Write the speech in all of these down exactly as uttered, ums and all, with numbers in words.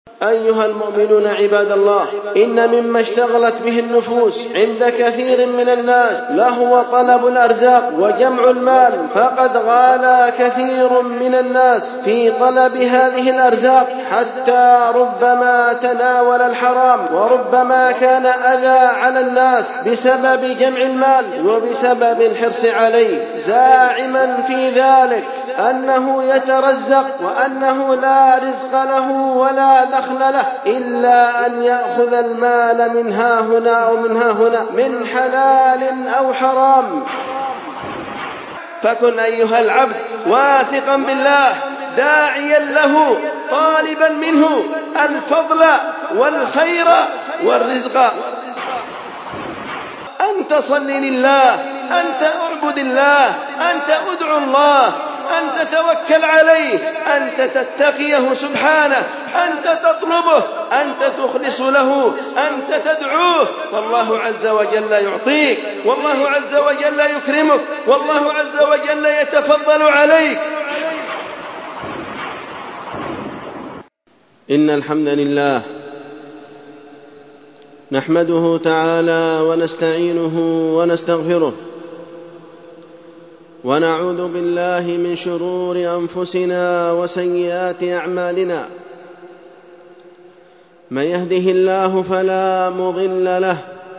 أيها المؤمنون عباد الله، إن مما اشتغلت به النفوس عند كثير من الناس لهو طلب الأرزاق وجمع المال، فقد غالى كثير من الناس في طلب هذه الأرزاق حتى ربما تناول الحرام، وربما كان أذى على الناس بسبب جمع المال وبسبب الحرص عليه، زاعما في ذلك أنه يترزق وأنه لا رزق له ولا دخل له إلا أن يأخذ المال من ها هنا أو من ها هنا، من حلال أو حرام. فكن أيها العبد واثقا بالله، داعيا له، طالبا منه الفضل والخير والرزق. أنت صل لله، أنت أعبد الله، أنت أدعو الله، أنت تتوكل عليه، أنت تتقيه سبحانه، أنت تطلبه، أنت تخلص له، أنت تدعوه، والله عز وجل يعطيك، والله عز وجل يكرمك، والله عز وجل يتفضل عليك. إن الحمد لله نحمده تعالى ونستعينه ونستغفره، ونعوذ بالله من شرور أنفسنا وسيئات أعمالنا. من يهده الله فلا مضل له،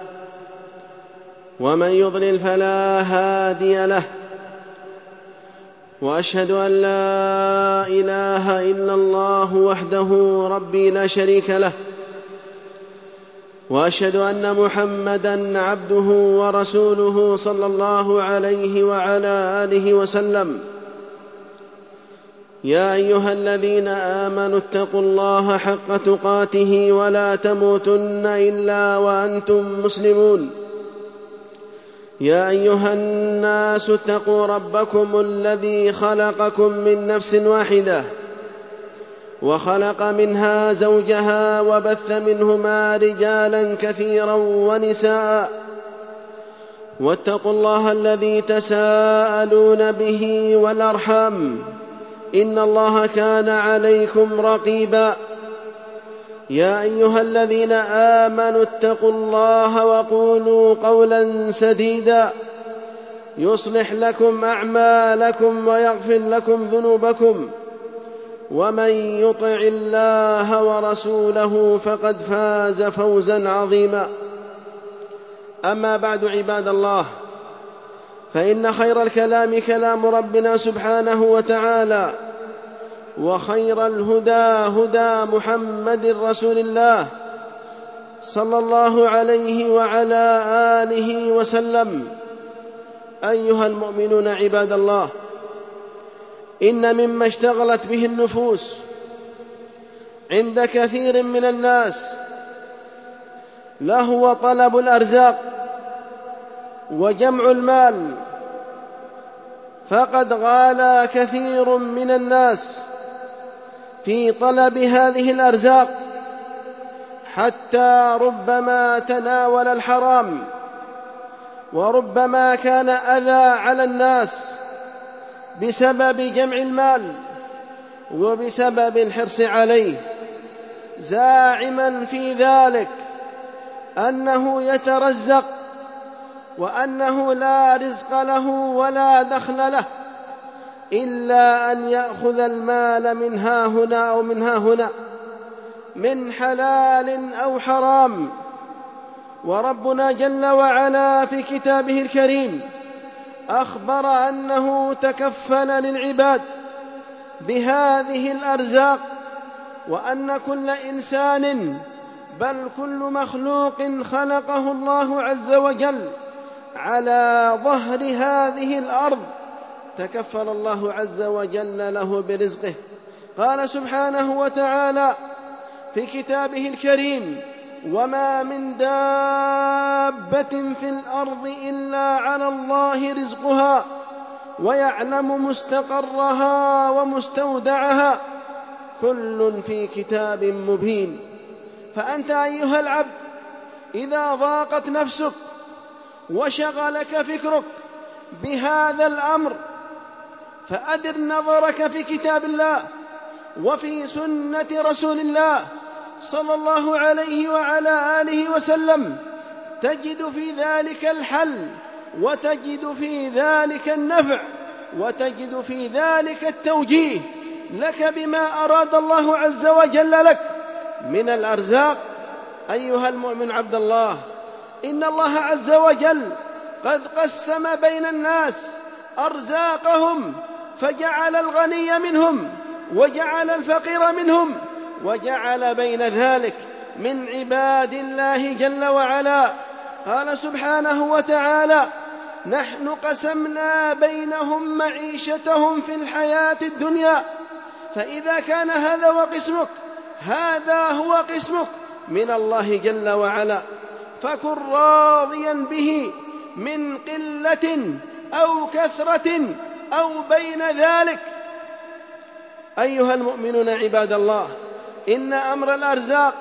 ومن يضلل فلا هادي له، وأشهد أن لا إله إلا الله وحده ربي لا شريك له، وأشهد أن محمدًا عبده ورسوله صلى الله عليه وعلى آله وسلم. يا أيها الذين آمنوا اتقوا الله حق تقاته ولا تموتن إلا وأنتم مسلمون. يا أيها الناس اتقوا ربكم الذي خلقكم من نفس واحدة، وخلق منها زوجها، وبث منهما رجالا كثيرا ونساء، واتقوا الله الذي تساءلون به والأرحام، إن الله كان عليكم رقيبا. يا أيها الذين آمنوا اتقوا الله وقولوا قولا سديدا يصلح لكم أعمالكم ويغفر لكم ذنوبكم، ومن يطع الله ورسوله فقد فاز فوزا عظيما. أما بعد، عباد الله، فإن خير الكلام كلام ربنا سبحانه وتعالى، وخير الهدى هدى محمد رسول الله صلى الله عليه وعلى آله وسلم. أيها المؤمنون عباد الله، إن مما اشتغلت به النفوس عند كثير من الناس لهو طلب الأرزاق وجمع المال، فقد غالى كثير من الناس في طلب هذه الأرزاق حتى ربما تناول الحرام، وربما كان أذى على الناس بسبب جمع المال وبسبب الحرص عليه، زاعما في ذلك أنه يترزق وأنه لا رزق له ولا دخل له إلا أن يأخذ المال من ها هنا أو من ها هنا، من حلال أو حرام. وربنا جل وعلا في كتابه الكريم أخبر أنه تكفل للعباد بهذه الأرزاق، وأن كل إنسان بل كل مخلوق خلقه الله عز وجل على ظهر هذه الأرض تكفل الله عز وجل له برزقه. قال سبحانه وتعالى في كتابه الكريم: وما من دابة في الأرض إلا على الله رزقها ويعلم مستقرها ومستودعها كل في كتاب مبين. فأنت أيها العبد إذا ضاقت نفسك وشغلك فكرك بهذا الأمر، فأدر نظرك في كتاب الله وفي سنة رسول الله صلى الله عليه وعلى آله وسلم تجد في ذلك الحل، وتجد في ذلك النفع، وتجد في ذلك التوجيه لك بما أراد الله عز وجل لك من الأرزاق. أيها المؤمن عبد الله، إن الله عز وجل قد قسم بين الناس أرزاقهم، فجعل الغني منهم وجعل الفقير منهم، وجعل بين ذلك من عباد الله جل وعلا. قال سبحانه وتعالى: نحن قسمنا بينهم معيشتهم في الحياة الدنيا. فإذا كان هذا وقسمك، هذا هو قسمك من الله جل وعلا، فكن راضيا به من قلة أو كثرة أو بين ذلك. أيها المؤمنون عباد الله، إن أمر الأرزاق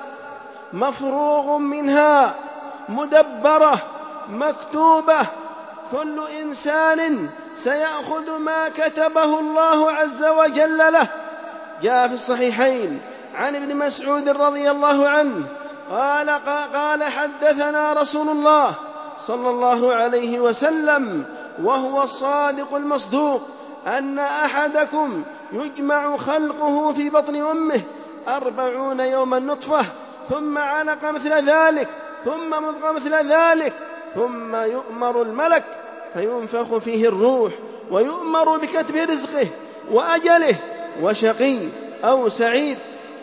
مفروغ منها، مدبرة، مكتوبة، كل إنسان سيأخذ ما كتبه الله عز وجل له. جاء في الصحيحين عن ابن مسعود رضي الله عنه قال قال حدثنا رسول الله صلى الله عليه وسلم وهو الصادق المصدوق أن أحدكم يجمع خلقه في بطن أمه أربعون يوما نطفة ثم علقة مثل ذلك ثم مضغة مثل ذلك ثم يؤمر الملك فينفخ فيه الروح ويؤمر بكتب رزقه وأجله وشقي أو سعيد.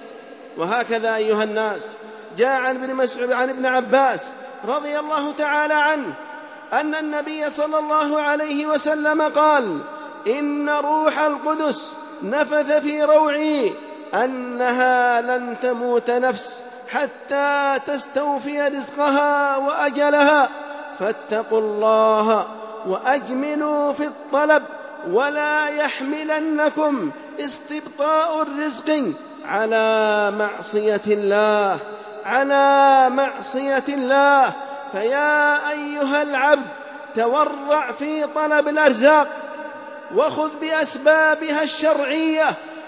وهكذا أيها الناس جاء عن ابن مسعود عن ابن عباس رضي الله تعالى عنه أن النبي صلى الله عليه وسلم قال: إن روح القدس نفث في روعي أنها لن تموت نفس حتى تستوفي رزقها وأجلها، فاتقوا الله وأجملوا في الطلب، ولا يحملنكم استبطاء الرزق على معصية الله على معصية الله. فيا أيها العبد تورع في طلب الأرزاق، وخذ بأسبابها الشرعية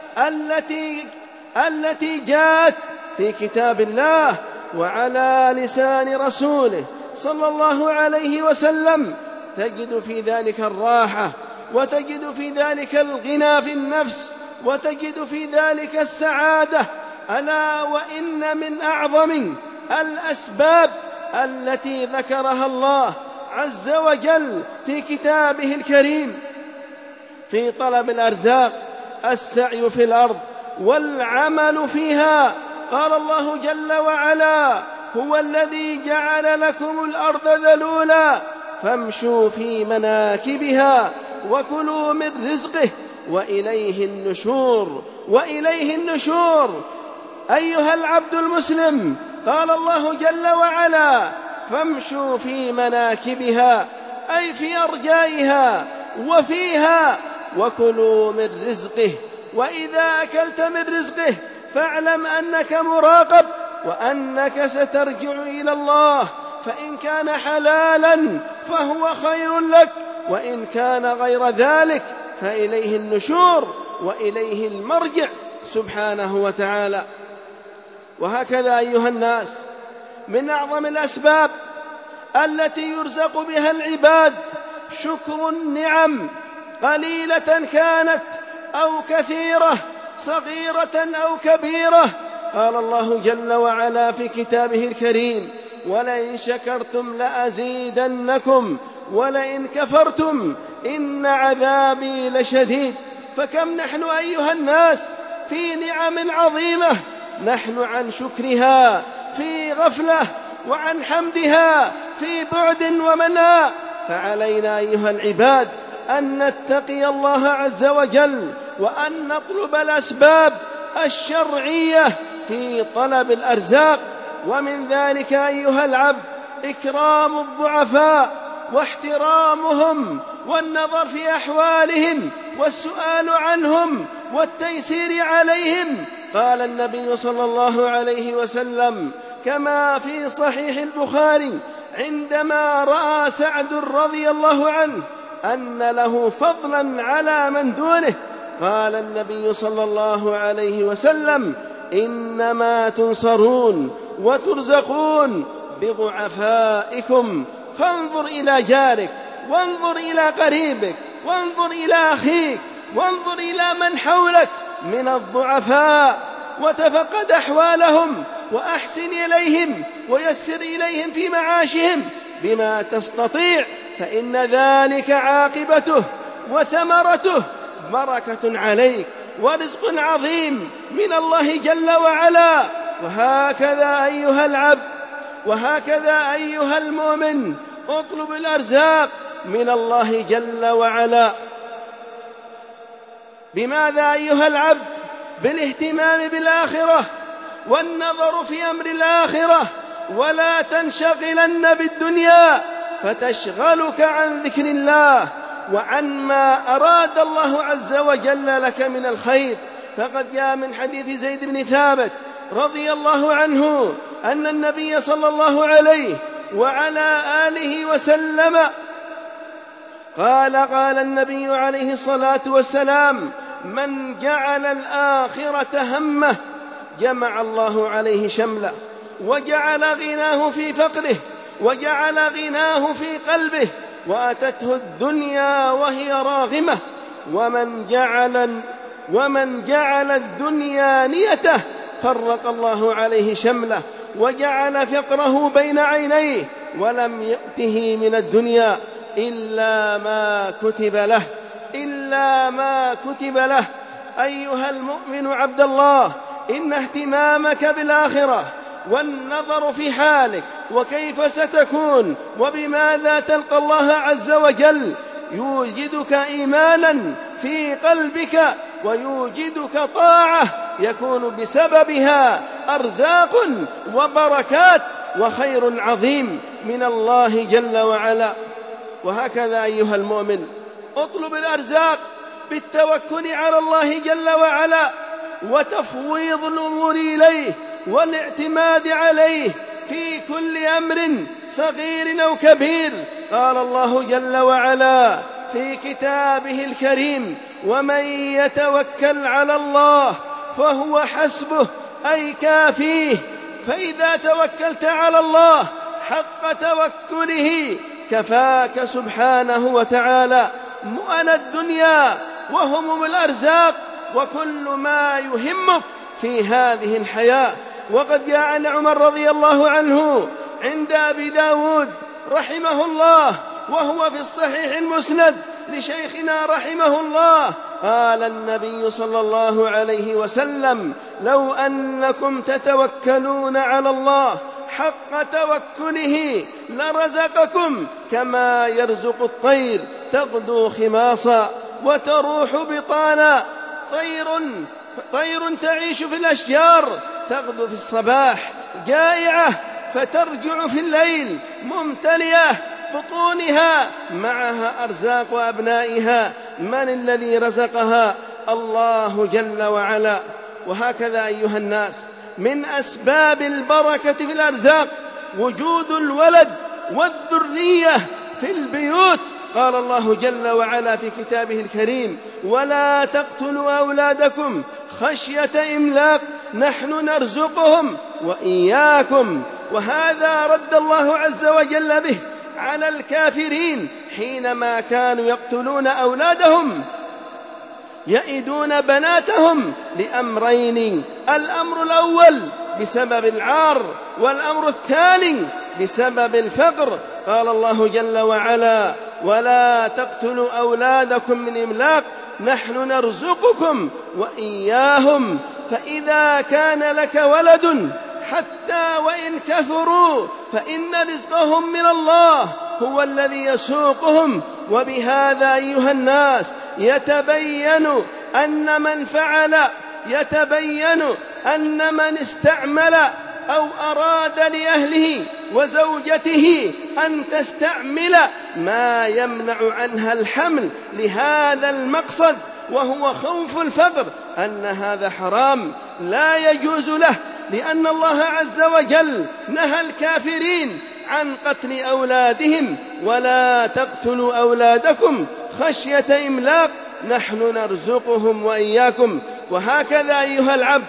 التي التي جاءت في كتاب الله وعلى لسان رسوله صلى الله عليه وسلم. تجد في ذلك الراحة، وتجد في ذلك الغنى في النفس، وتجد في ذلك السعادة. ألا وإن من أعظم الأسباب التي ذكرها الله عز وجل في كتابه الكريم في طلب الأرزاق السعي في الأرض والعمل فيها. قال الله جل وعلا: هو الذي جعل لكم الأرض ذلولا فامشوا في مناكبها وكلوا من رزقه وإليه النشور وإليه النشور. أيها العبد المسلم، قال الله جل وعلا: فامشوا في مناكبها، أي في أرجائها وفيها، وكلوا من رزقه. وإذا أكلت من رزقه فاعلم أنك مراقب، وأنك سترجع إلى الله، فإن كان حلالا فهو خير لك، وإن كان غير ذلك فإليه النشور وإليه المرجع سبحانه وتعالى. وهكذا أيها الناس من أعظم الأسباب التي يرزق بها العباد شكر النعم، قليلة كانت أو كثيرة، صغيرة أو كبيرة. قال الله جل وعلا في كتابه الكريم: ولئن شكرتم لأزيدنكم ولئن كفرتم إن عذابي لشديد. فكم نحن أيها الناس في نعم عظيمة نحن عن شكرها في غفلة، وعن حمدها في بعد ومناء. فعلينا أيها العباد أن نتقي الله عز وجل، وأن نطلب الأسباب الشرعية في طلب الأرزاق. ومن ذلك أيها العبد إكرام الضعفاء واحترامهم والنظر في أحوالهم والسؤال عنهم والتيسير عليهم. قال النبي صلى الله عليه وسلم كما في صحيح البخاري عندما رأى سعد رضي الله عنه أن له فضلا على من دونه، قال النبي صلى الله عليه وسلم: إنما تنصرون وترزقون بضعفائكم. فانظر إلى جارك، وانظر إلى قريبك، وانظر إلى أخيك، وانظر إلى من حولك من الضعفاء، وتفقد أحوالهم، وأحسن إليهم، ويسر إليهم في معاشهم بما تستطيع، فإن ذلك عاقبته وثمرته بركة عليك ورزق عظيم من الله جل وعلا. وهكذا أيها العبد، وهكذا أيها المؤمن، اطلب الأرزاق من الله جل وعلا. بماذا أيها العبد؟ بالاهتمام بالآخرة والنظر في أمر الآخرة، ولا تنشغلن بالدنيا فتشغلك عن ذكر الله وعن ما أراد الله عز وجل لك من الخير. فقد جاء من حديث زيد بن ثابت رضي الله عنه أن النبي صلى الله عليه وعلى آله وسلم قال قال النبي عليه الصلاة والسلام: من جعل الآخرة همه جمع الله عليه شمله، وجعل غناه في فقره، وجعل غناه في قلبه، وأتته الدنيا وهي راغمة. ومن جعل ومن جعل الدنيا نيته فرق الله عليه شمله، وجعل فقره بين عينيه، ولم يأته من الدنيا إلا ما كتب له إلا ما كتب له. أيها المؤمن عبد الله، إن اهتمامك بالآخرة والنظر في حالك وكيف ستكون وبماذا تلقى الله عز وجل يوجدك إيمانا في قلبك، ويوجدك طاعة يكون بسببها أرزاق وبركات وخير عظيم من الله جل وعلا. وهكذا أيها المؤمن، اطلب الأرزاق بالتوكل على الله جل وعلا، وتفويض الأمور إليه، والاعتماد عليه في كل أمر صغير أو كبير. قال الله جل وعلا في كتابه الكريم: ومن يتوكل على الله فهو حسبه، أي كافيه. فإذا توكلت على الله حق توكله كفاك سبحانه وتعالى مؤن الدنيا وهمم الأرزاق وكل ما يهمك في هذه الحياة. وقد جاء عن عمر رضي الله عنه عند أبي داود رحمه الله، وهو في الصحيح المسند لشيخنا رحمه الله، قال النبي صلى الله عليه وسلم: لو أنكم تتوكلون على الله حق توكله لرزقكم كما يرزق الطير تغدو خماصا وتروح بطانا. طير طير تعيش في الأشجار تغدو في الصباح جائعة فترجع في الليل ممتلئة بطونها معها أرزاق أبنائها. من الذي رزقها؟ الله جل وعلا. وهكذا أيها الناس، من أسباب البركة في الأرزاق وجود الولد والذرية في البيوت. قال الله جل وعلا في كتابه الكريم: ولا تقتلوا أولادكم خشية إملاق نحن نرزقهم وإياكم. وهذا رد الله عز وجل به على الكافرين حينما كانوا يقتلون أولادهم يئدون بناتهم لأمرين: الأمر الأول بسبب العار، والأمر الثاني بسبب الفقر. قال الله جل وعلا: ولا تقتلوا أولادكم من إملاق نحن نرزقكم وإياهم. فإذا كان لك ولد حتى وإن كثروا فإن رزقهم من الله هو الذي يسوقهم. وبهذا أيها الناس يتبين أن من فعل يتبين أن من استعمل أو أراد لأهله وزوجته أن تستعمل ما يمنع عنها الحمل لهذا المقصد وهو خوف الفقر، أن هذا حرام لا يجوز له، لأن الله عز وجل نهى الكافرين عن قتل أولادهم: ولا تقتلوا أولادكم خشية إملاق نحن نرزقهم وإياكم. وهكذا أيها العبد،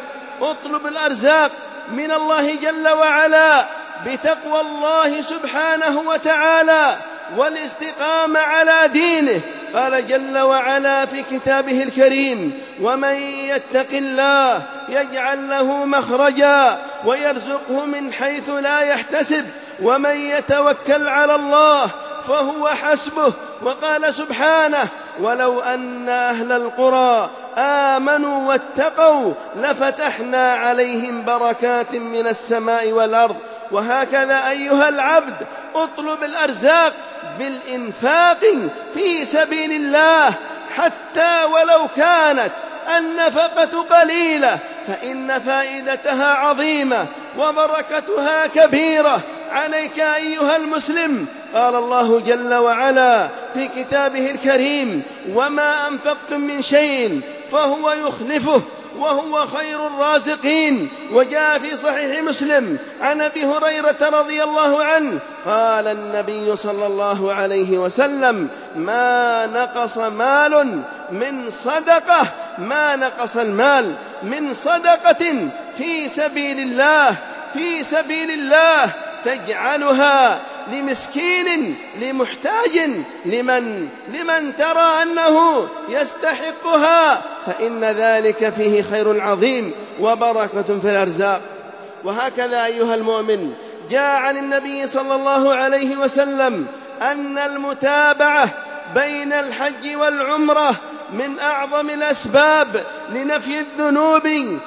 اطلب الأرزاق من الله جل وعلا بتقوى الله سبحانه وتعالى والاستقامة على دينه. قال جل وعلا في كتابه الكريم: ومن يتق الله يجعل له مخرجا ويرزقه من حيث لا يحتسب ومن يتوكل على الله فهو حسبه. وقال سبحانه: ولو أن أهل القرى آمنوا واتقوا لفتحنا عليهم بركات من السماء والأرض. وهكذا أيها العبد اطلب الأرزاق بالإنفاق في سبيل الله، حتى ولو كانت النفقة قليلة فإن فائدتها عظيمة وبركتها كبيرة عليك أيها المسلم. قال الله جل وعلا في كتابه الكريم: وما أنفقتم من شيء فهو يخلفه وهو خير الرازقين. وجاء في صحيح مسلم عن أبي هريرة رضي الله عنه قال النبي صلى الله عليه وسلم: ما نقص مال من صدقة ما نقص المال من صدقة في سبيل الله في سبيل الله تجعلها لمسكين لمحتاج لمن لمن ترى أنه يستحقها، فإن ذلك فيه خير عظيم وبركة في الأرزاق. وهكذا أيها المؤمن جاء عن النبي صلى الله عليه وسلم أن المتابعة بين الحج والعمرة من أعظم الأسباب لنفي الذنوب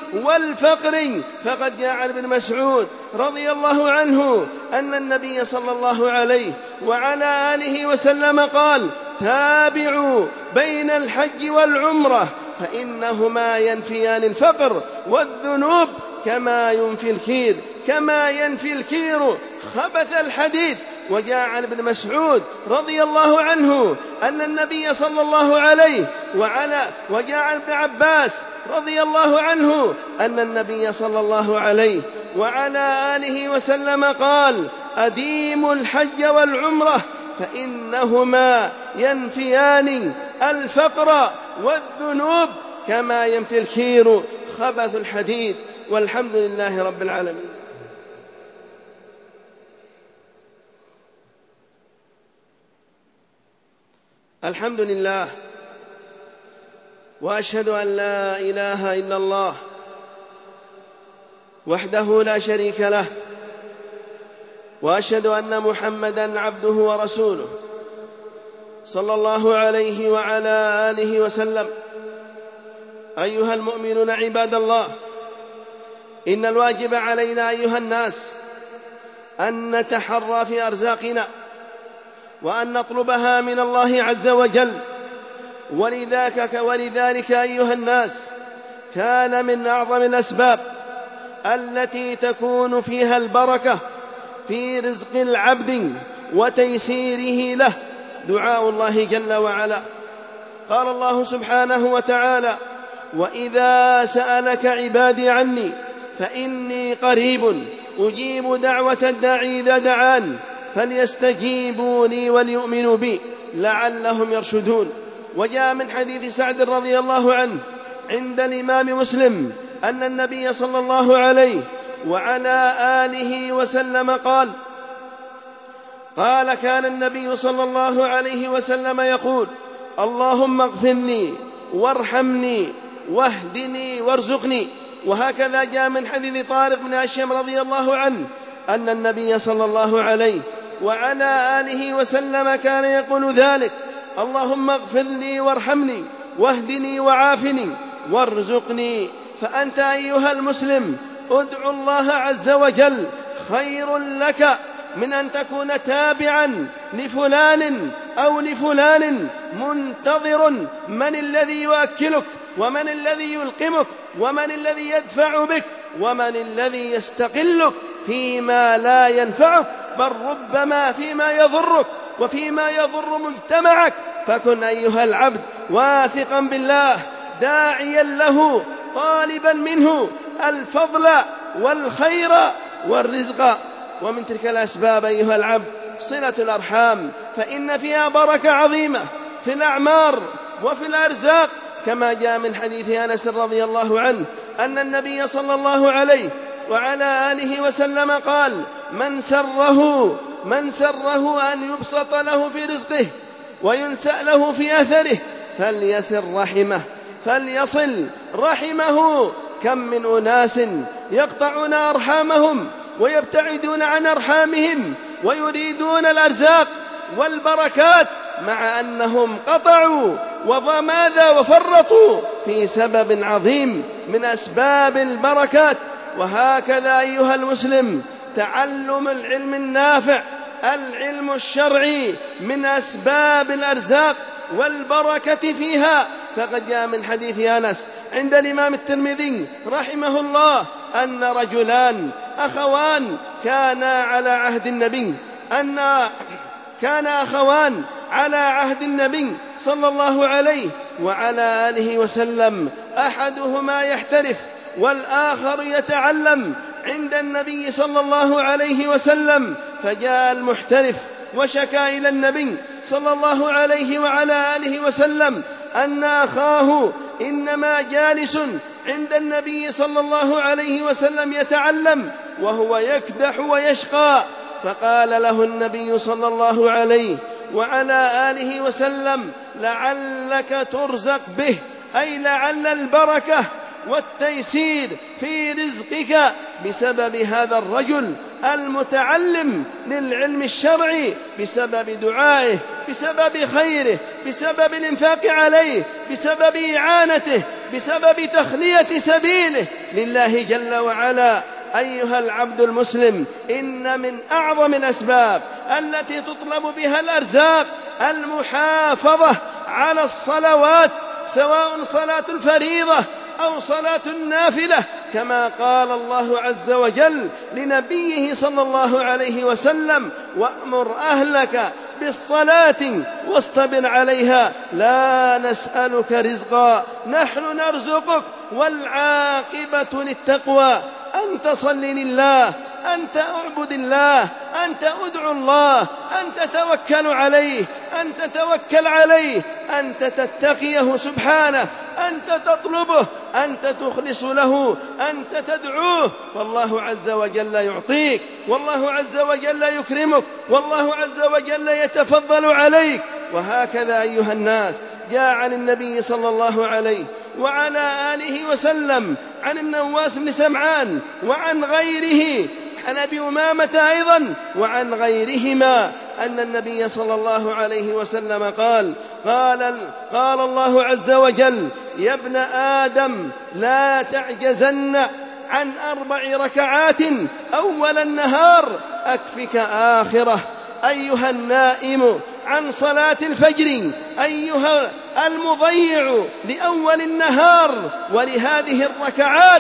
والفقر. فقد جاء عن ابن مسعود رضي الله عنه أن النبي صلى الله عليه وعلى آله وسلم قال: تابعوا بين الحج والعمرة فإنهما ينفيان الفقر والذنوب كما ينفي الكير كما ينفي الكير خبث الحديد. وجاء عن ابن مسعود رضي الله عنه أن النبي صلى الله عليه وعلى وجاء عن ابن عباس رضي الله عنه أن النبي صلى الله عليه وعلى آله وسلم قال: أديموا الحج والعمرة فإنهما ينفيان الفقر والذنوب كما ينفي الكير خبث الحديد. والحمد لله رب العالمين. الحمد لله، وأشهد أن لا إله إلا الله وحده لا شريك له، وأشهد أن محمدًا عبده ورسوله صلى الله عليه وعلى آله وسلم. أيها المؤمنون عباد الله، إن الواجب علينا أيها الناس أن نتحرى في أرزاقنا وأن نطلبها من الله عز وجل. ولذلك, ولذلك أيها الناس كان من أعظم الأسباب التي تكون فيها البركة في رزق العبد وتيسيره له دعاء الله جل وعلا. قال الله سبحانه وتعالى: وإذا سألك عبادي عني فإني قريب أجيب دعوة الداعي إذا دعان فليستجيبوا لي وليؤمنوا بي لعلهم يرشدون. وجاء من حديث سعد رضي الله عنه عند الإمام مسلم أن النبي صلى الله عليه وعلى آله وسلم قال قال كان النبي صلى الله عليه وسلم يقول: اللهم اغفر لي وارحمني واهدني وارزقني. وهكذا جاء من حديث طارق بن هشام رضي الله عنه أن النبي صلى الله عليه وعلى آله وسلم كان يقول ذلك: اللهم اغفر لي وارحمني واهدني وعافني وارزقني. فأنت أيها المسلم ادعو الله عز وجل، خير لك من أن تكون تابعا لفلان أو لفلان منتظر من الذي يؤكلك ومن الذي يلقمك ومن الذي يدفع بك ومن الذي يستقلك فيما لا ينفعك، بل ربما فيما يضرك وفيما يضر مجتمعك. فكن أيها العبد واثقا بالله داعيا له طالبا منه الفضل والخير والرزق. ومن تلك الأسباب أيها العبد صلة الأرحام، فإن فيها بركة عظيمة في الأعمار وفي الأرزاق، كما جاء من حديث أنس رضي الله عنه أن النبي صلى الله عليه وعلى آله وسلم قال: من سره من سره أن يبسط له في رزقه وينسأ له في أثره فليصل رحمه فليصل رحمه. كم من أناس يقطعون أرحامهم ويبتعدون عن أرحامهم ويريدون الأرزاق والبركات مع أنهم قطعوا وماذا وفرطوا في سبب عظيم من أسباب البركات. وهكذا أيها المسلم، تعلم العلم النافع، العلم الشرعي، من أسباب الأرزاق والبركة فيها. فقد جاء من حديث أنس عند الإمام الترمذي رحمه الله أن رجلان أخوان كانا على عهد النبي أن كان أخوان على عهد النبي صلى الله عليه وعلى آله وسلم، أحدهما يحترف والآخر يتعلم عند النبي صلى الله عليه وسلم. فجاء المحترف وشكى إلى النبي صلى الله عليه وعلى آله وسلم أن أخاه إنما جالس عند النبي صلى الله عليه وسلم يتعلم وهو يكدح ويشقى. فقال له النبي صلى الله عليه وعلى آله وسلم: لعلك ترزق به، أي لعل البركة والتيسير في رزقك بسبب هذا الرجل المتعلم للعلم الشرعي، بسبب دعائه، بسبب خيره، بسبب الإنفاق عليه، بسبب إعانته، بسبب تخلية سبيله لله جل وعلا. أيها العبد المسلم، إن من أعظم الأسباب التي تطلب بها الأرزاق المحافظة على الصلوات، سواء صلاة الفريضة أو صلاة النافلة، كما قال الله عز وجل لنبيه صلى الله عليه وسلم: وأمر أهلك بالصلاة واصطبر عليها لا نسألك رزقا نحن نرزقك والعاقبة للتقوى. أنت صل لله، أنت أعبد الله، أنت أدعو الله، أنت توكل عليه، أنت توكل عليه، أنت تتقيه سبحانه، أنت تطلبه، أنت تخلص له، أنت تدعوه، والله عز وجل يعطيك، والله عز وجل يكرمك، والله عز وجل يتفضل عليك. وهكذا أيها الناس، جاء عن النبي صلى الله عليه وعلى آله وسلم عن النواس بن سمعان وعن غيره، عن أبي أمامة أيضا وعن غيرهما، أن النبي صلى الله عليه وسلم قال قال, قال الله عز وجل: يا ابن آدم لا تعجزن عن أربع ركعات أول النهار أكفك آخره. أيها النائم عن صلاة الفجر، أيها المضيع لأول النهار ولهذه الركعات،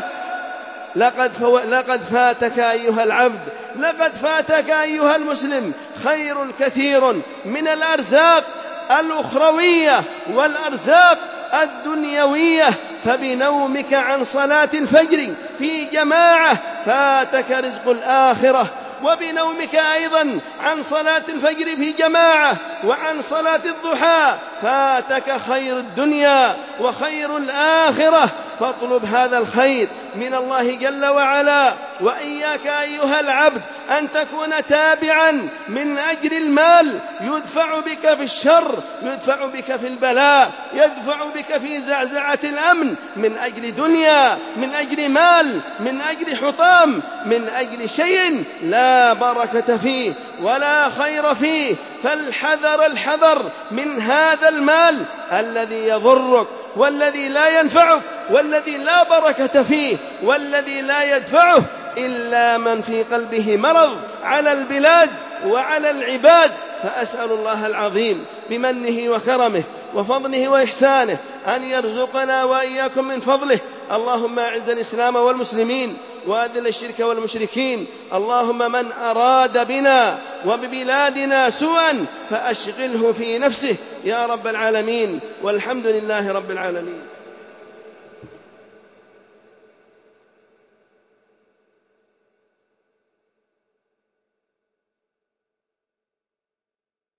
لقد, فو... لقد فاتك أيها العبد، لقد فاتك أيها المسلم خير كثير من الأرزاق الأخروية والأرزاق الدنيوية. فبنومك عن صلاة الفجر في جماعة فاتك رزق الآخرة، وبنومك أيضا عن صلاة الفجر في جماعة وعن صلاة الضحى فاتك خير الدنيا وخير الآخرة. فاطلب هذا الخير من الله جل وعلا. وإياك أيها العبد أن تكون تابعا من أجل المال، يدفع بك في الشر، يدفع بك في البلاء، يدفع بك في زعزعة الأمن، من أجل دنيا، من أجل مال، من أجل حطام، من أجل شيء لا بركة فيه ولا خير فيه. فالحذر الحذر من هذا المال الذي يضرك والذي لا ينفعك والذي لا بركة فيه والذي لا يدفعه إلا من في قلبه مرض على البلاد وعلى العباد. فأسأل الله العظيم بمنه وكرمه وفضله وإحسانه أن يرزقنا وإياكم من فضله. اللهم أعز الإسلام والمسلمين وأذل الشرك والمشركين. اللهم من أراد بنا وببلادنا سوءا فأشغله في نفسه يا رب العالمين، والحمد لله رب العالمين.